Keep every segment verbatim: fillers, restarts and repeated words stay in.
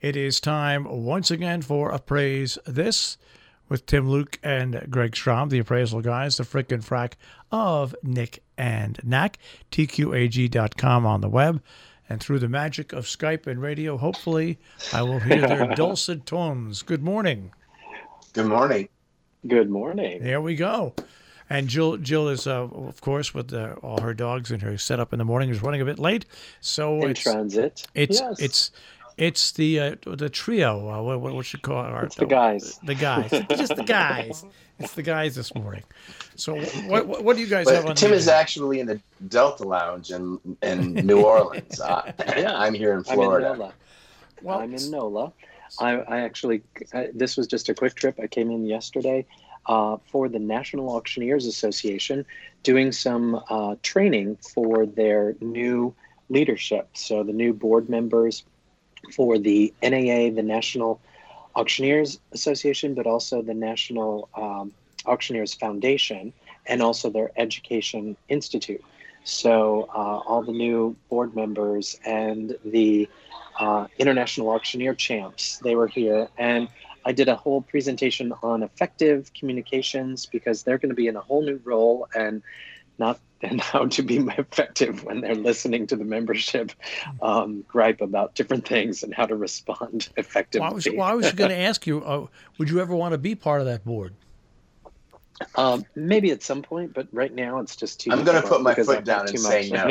It is time once again for Appraise This with Tim Luke and Greg Strom, the appraisal guys, the frick and frack of Nick and Knack, T Q A G dot com on the web. And through the magic of Skype and radio, hopefully I will hear their dulcet tones. Good morning. Good morning. Good morning. There we go. And Jill, Jill is, uh, of course, with uh, all her dogs and her setup in the morning, is running a bit late. So in it's transit. It's yes. it's it's the uh, the trio. Uh, what what should call it? It's the guys. The guys. It's just the guys. It's the guys this morning. So what what, what do you guys but have on? Tim the is actually in the Delta Lounge in in New Orleans. uh, yeah, I'm here in Florida. I'm in NOLA. Well, I'm in NOLA. I, I actually, I, this was just a quick trip. I came in yesterday uh, for the National Auctioneers Association, doing some uh, training for their new leadership. So the new board members for the N A A, the National Auctioneers Association, but also the National um, Auctioneers Foundation, and also their Education Institute. So uh, all the new board members and the uh, International Auctioneer Champs, they were here. And I did a whole presentation on effective communications because they're going to be in a whole new role and not and how to be effective when they're listening to the membership um, gripe about different things and how to respond effectively. Well, I was, well, I was going to ask you, uh, would you ever want to be part of that board? Um, maybe at some point, but right now it's just too. I'm going to put my foot down and say no.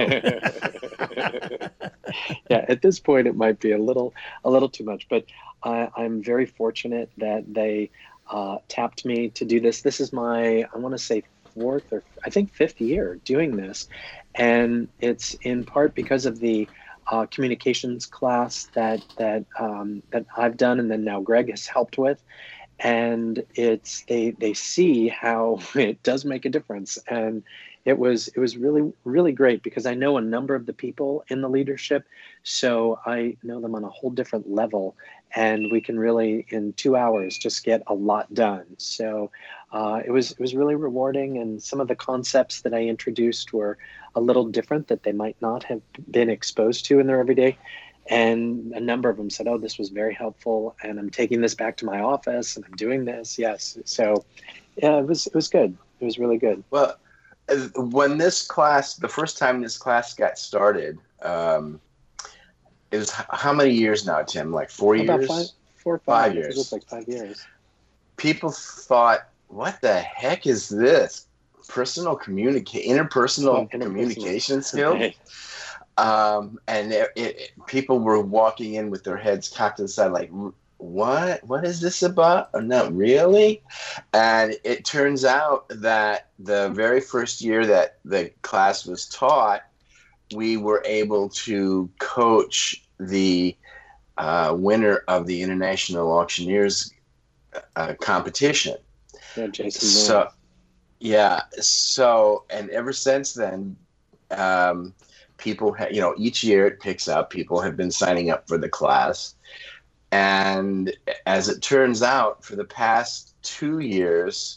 Yeah, at this point it might be a little, a little too much, but I, I'm very fortunate that they uh, tapped me to do this. This is my, I want to say, fourth or I think fifth year doing this, and it's in part because of the uh, communications class that that um, that I've done, and then now Greg has helped with. And it's they they see how it does make a difference, and it was it was really really great because I know a number of the people in the leadership, so I know them on a whole different level, and we can really in two hours just get a lot done. So uh, it was it was really rewarding, and some of the concepts that I introduced were a little different that they might not have been exposed to in their everyday. And a number of them said, oh, this was very helpful, and I'm taking this back to my office, and I'm doing this. Yes. So, yeah, it was it was good. It was really good. Well, when this class, the first time this class got started, um, it was how many years now, Tim? Like four About years? Five, four or five, five years. It was like five years. People thought, what the heck is this? Personal communicate, interpersonal, interpersonal. communication skills? Okay. Um, and it, it, people were walking in with their heads cocked to the side, like, what? What is this about? Oh, no, really? And it turns out that the very first year that the class was taught, we were able to coach the uh, winner of the International Auctioneers uh, competition. Yeah, Jason. So, Moore. yeah. So, and ever since then, um, people, ha- you know, each year it picks up. People have been signing up for the class. And as it turns out, for the past two years,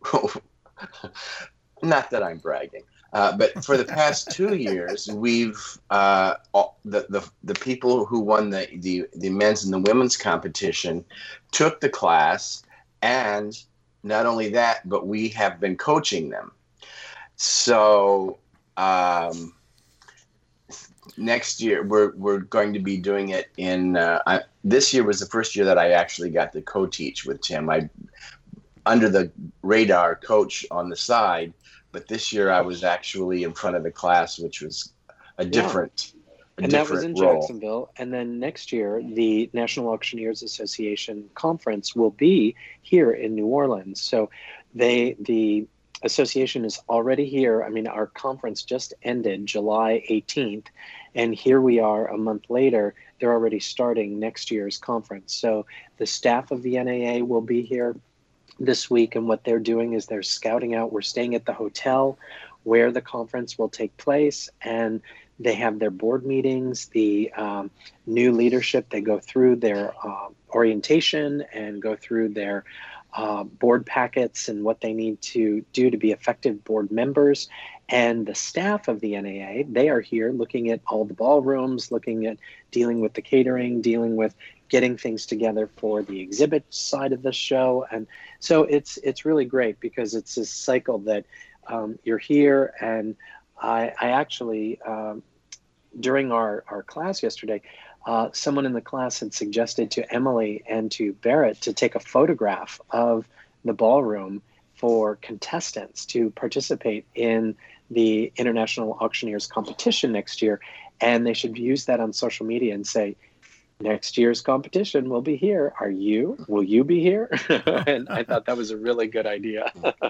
not that I'm bragging, uh, but for the past two years, we've, uh, all, the, the the people who won the, the, the men's and the women's competition took the class. And not only that, but we have been coaching them. So, um, next year we're we're going to be doing it in uh, I, this year was the first year that I actually got to co-teach with Tim. I under the radar coach on the side, but this year I was actually in front of the class, which was a different yeah. a and different that was in role. Jacksonville. And then next year the National Auctioneers Association conference will be here in New Orleans. So they the association is already here. I mean, our conference just ended July eighteenth, and here we are a month later. They're already starting next year's conference. So the staff of the N A A will be here this week, and what they're doing is they're scouting out. We're staying at the hotel where the conference will take place, and they have their board meetings, the um, new leadership. They go through their uh, orientation and go through their uh, board packets and what they need to do to be effective board members. And the staff of the N A A, they are here looking at all the ballrooms, looking at dealing with the catering, dealing with getting things together for the exhibit side of the show. And so it's it's really great because it's this cycle that um, you're here. And I, I actually, um, during our, our class yesterday, uh, someone in the class had suggested to Emily and to Barrett to take a photograph of the ballroom for contestants to participate in the International Auctioneers competition next year. And they should use that on social media and say, next year's competition will be here. Are you? Will you be here? And I thought that was a really good idea.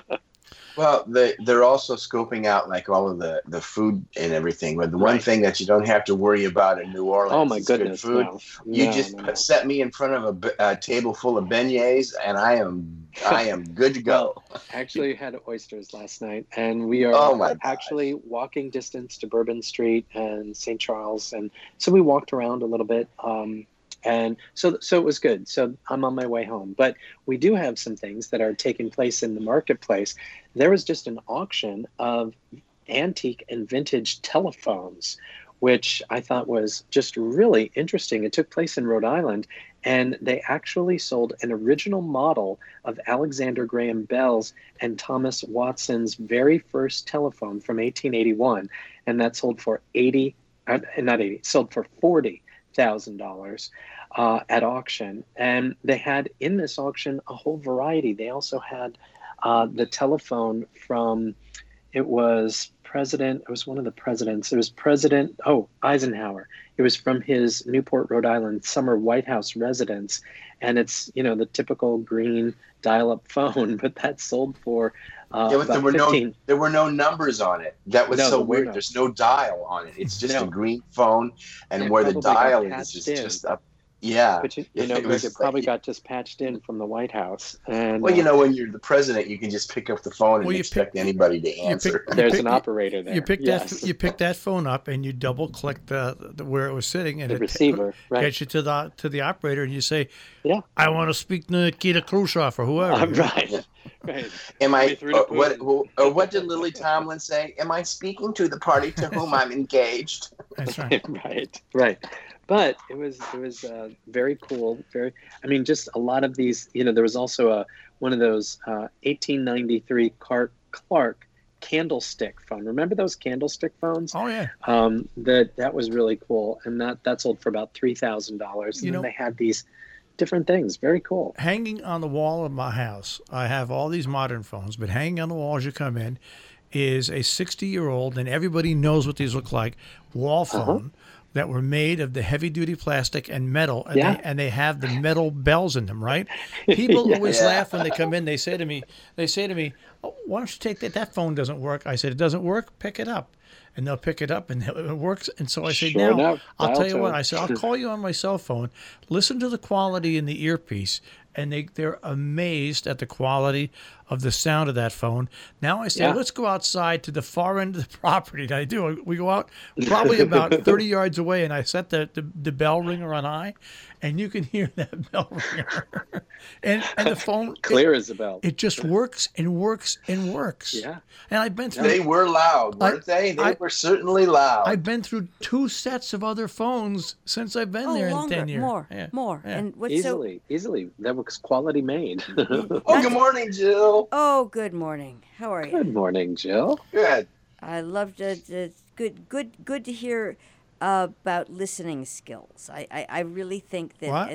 Well, they, they're also scoping out like all of the, the food and everything. But the one Right. thing that you don't have to worry about in New Orleans Oh my is good goodness! food. No. You No, just no, put, no. set me in front of a, b- a table full of beignets, and I am I am good to go. Well, actually had oysters last night, and we are Oh my gosh. actually walking distance to Bourbon Street and Saint Charles, and so we walked around a little bit, um, and so so it was good. So I'm on my way home, but we do have some things that are taking place in the marketplace. There was just an auction of antique and vintage telephones, which I thought was just really interesting. It took place in Rhode Island, and they actually sold an original model of Alexander Graham Bell's and Thomas Watson's very first telephone from eighteen eighty-one, and that sold for eighty, uh, not eighty, sold for forty thousand dollars uh, at auction. And they had in this auction a whole variety. They also had uh, the telephone from, it was President, it was one of the presidents. It was President, oh, Eisenhower. It was from his Newport, Rhode Island summer White House residence. And it's, you know, the typical green dial-up phone, but that sold for uh, Yeah, but there about were fifteen. no there were no numbers on it. That was No, so there were weird. not. There's no dial on it. It's just No. a green phone, and It where the probably got dial is patched is in. just up. Yeah. But you, you It know, Greg, was it probably like- got dispatched in from the White House. And Well, you uh, know, when you're the president, you can just pick up the phone and Well, you expect pick- anybody to you answer. pick- there's pick- an operator there. You pick yes. that you pick that phone up and you double click the, the where it was sitting and the it receiver, right? gets you to the to the operator and you say, Yeah. I want to speak to Nikita Khrushchev or whoever. Uh, right, right. Am I? Way through to Uh, what? Putin. Who, uh, what did Lily Tomlin say? Am I speaking to the party to whom I'm engaged? That's right. right, right. But it was it was uh, very cool. Very, I mean, just a lot of these. You know, there was also a one of those uh, eighteen ninety-three Clark Clark candlestick phone. Remember those candlestick phones? Oh yeah. Um, that that was really cool, and that that sold for about three thousand dollars. And You then know- they had these different things. Very cool. Hanging on the wall of my house, I have all these modern phones, but hanging on the wall as you come in is a sixty-year-old, and everybody knows what these look like, wall phone that were made of the heavy-duty plastic and metal, and, Yeah. they, and they have the metal bells in them, right? People Yeah. always Yeah. laugh when they come in. They say to me, they say to me, oh, why don't you take that? That phone doesn't work. I said, it doesn't work? Pick it up. And they'll pick it up, and it works. And so I say, Sure now, enough, I'll dial tell you what. tone. I said, I'll call you on my cell phone. Listen to the quality in the earpiece. And they, they're amazed at the quality of the sound of that phone. Now I say, Yeah. let's go outside to the far end of the property. And I do. We go out probably about thirty yards away, and I set the, the, the bell ringer on high, and you can hear that bell ringer. and, and the phone, Clear it, as a bell. it just works and works and works. Yeah. And I've been through They were loud, I- weren't they? They I- were certainly loud. I've been through two sets of other phones since I've been Oh, there longer, in ten years. more, Yeah. more. Yeah. And what's Easily, easily. That was quality made. oh, good morning, Jill. so? Oh, good morning. How are you? Good morning, Jill. Good. I loved it. It's good, good, good to hear uh, about listening skills. I, I, I really think that What? As,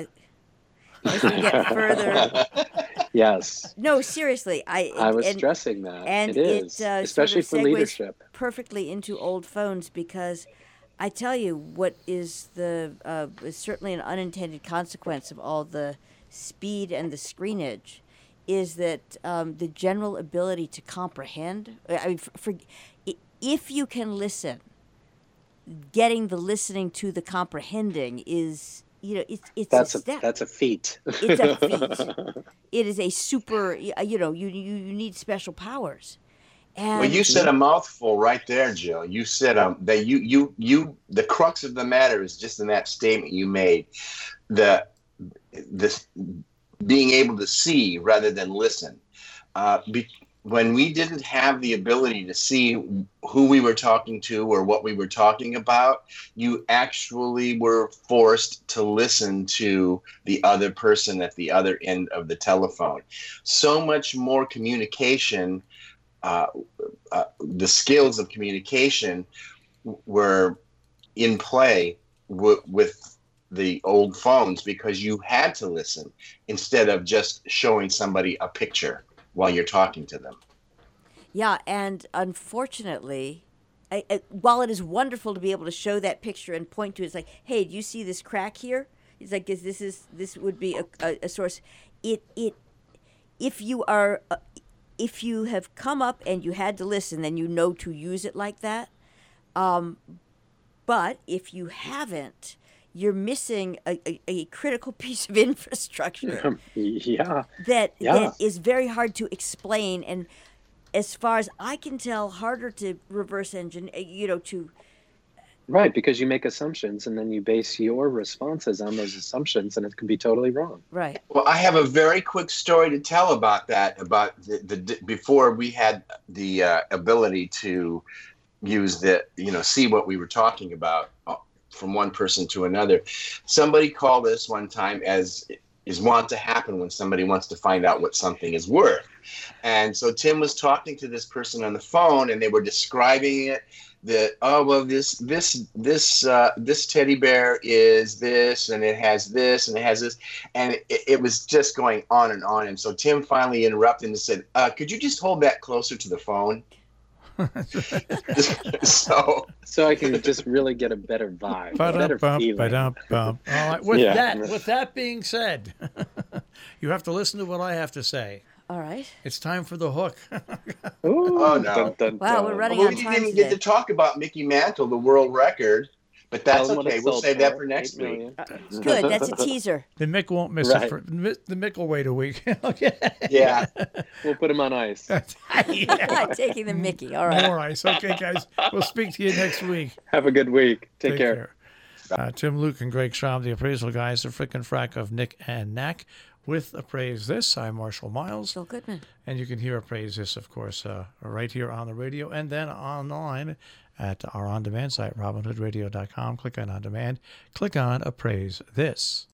as we get further, Yes, no, seriously, I. I was and stressing that. and it is, it, uh, especially sort for of segues leadership. perfectly into old phones because I tell you what is the uh, is certainly an unintended consequence of all the speed and the screenage is that um, the general ability to comprehend. I mean, for, for i- if you can listen, getting the listening to the comprehending is you know it's it's That's a a step. that's a feat. It's a feat. It is a super. You know, you you, you need special powers. And Well, you said a mouthful right there, Jill. You said um that you you you the crux of the matter is just in that statement you made. The this being able to see rather than listen. Uh, be, when we didn't have the ability to see who we were talking to or what we were talking about, you actually were forced to listen to the other person at the other end of the telephone. So much more communication, uh, uh, the skills of communication were in play w- with the old phones because you had to listen instead of just showing somebody a picture while you're talking to them. Yeah, and unfortunately, I, I, while it is wonderful to be able to show that picture and point to it, it's like, hey, do you see this crack here? It's like, is this is this would be a, a, a source. It it if you are uh, if you have come up and you had to listen, then you know to use it like that. Um, but if you haven't, you're missing a, a, a critical piece of infrastructure yeah. that Yeah. that is very hard to explain, and as far as I can tell, harder to reverse engine. uh, You know, to Right, because you make assumptions and then you base your responses on those assumptions, and it can be totally wrong. right. Well, I have a very quick story to tell about that. About the, the before we had the uh, ability to use the, you know, see what we were talking about uh, from one person to another. Somebody called us one time, as is wont to happen when somebody wants to find out what something is worth. And so Tim was talking to this person on the phone, and they were describing it. That, oh well, this this this uh, this teddy bear is this, and it has this, and it has this, and it, it was just going on and on. And so Tim finally interrupted and said, uh, "Could you just hold that closer to the phone?" so So I can just really get a better vibe, a better Ba-dum-bum, feeling. ba-dum-bum. All right. With Yeah. that, with that being said, you have to listen to what I have to say. All right. It's time for the hook. Ooh, Oh, no. Wow, we're running well, on we didn't time even get today. to talk about Mickey Mantle, the world record, but that's Tell 'em what it okay. We'll sold save that for, for next eight week. million. Good. That's a teaser. The Mick won't miss Right. it. For, the Mick will wait a week. Okay. Yeah. We'll put him on ice. Yeah. Taking the Mickey. All right. More ice. Okay, guys. We'll speak to you next week. Have a good week. Take, care. Uh, Tim Luke and Greg Schramm, the appraisal guys, the frickin' frack of Nick and Knack. With Appraise This, I'm Marshall Miles. Joel Goodman. And you can hear Appraise This, of course, uh, right here on the radio and then online at our on-demand site, robin hood radio dot com. Click on On Demand. Click on Appraise This.